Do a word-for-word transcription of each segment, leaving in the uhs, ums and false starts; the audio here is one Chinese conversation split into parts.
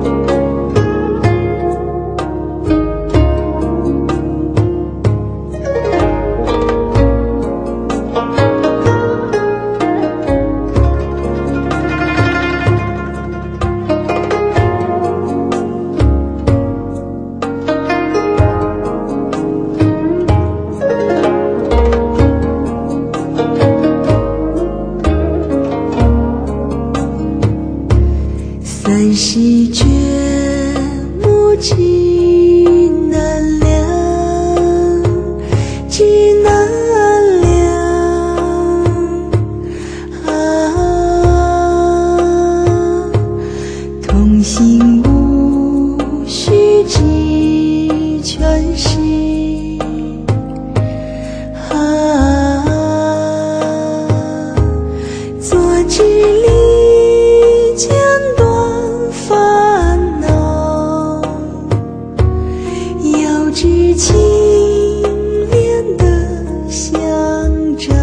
三十卷木指南量，指南量啊，同心无须知全是啊，作知离间烦恼，要知清廉的相长。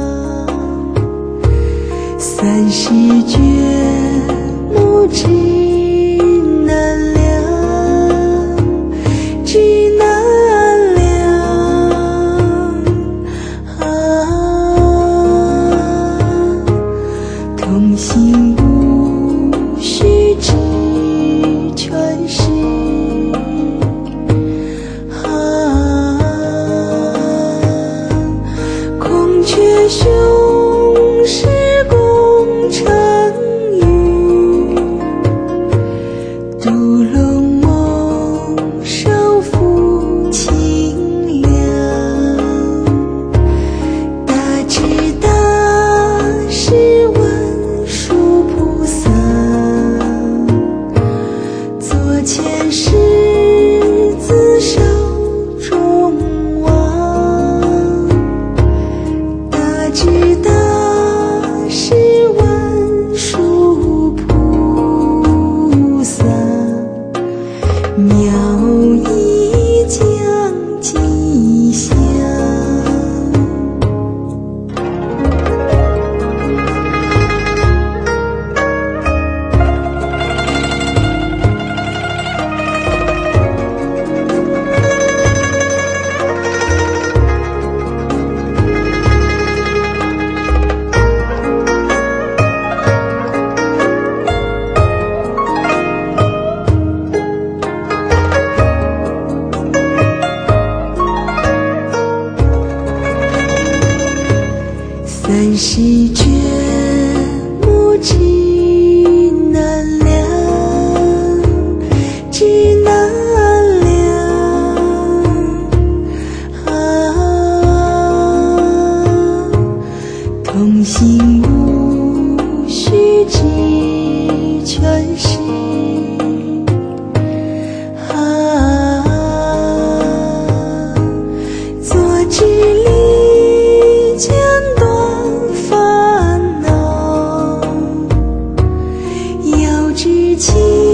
三十卷木指南量，指南量啊，同心无须知全是啊，孔雀雄狮共成语，独龙猛兽负清凉。大智大士文殊菩萨，作前世自受众望。大智大士文殊菩萨，妙意将吉祥。三十卷木指南量，指南量啊，同心无须知全是啊，作知离间烦恼，要知清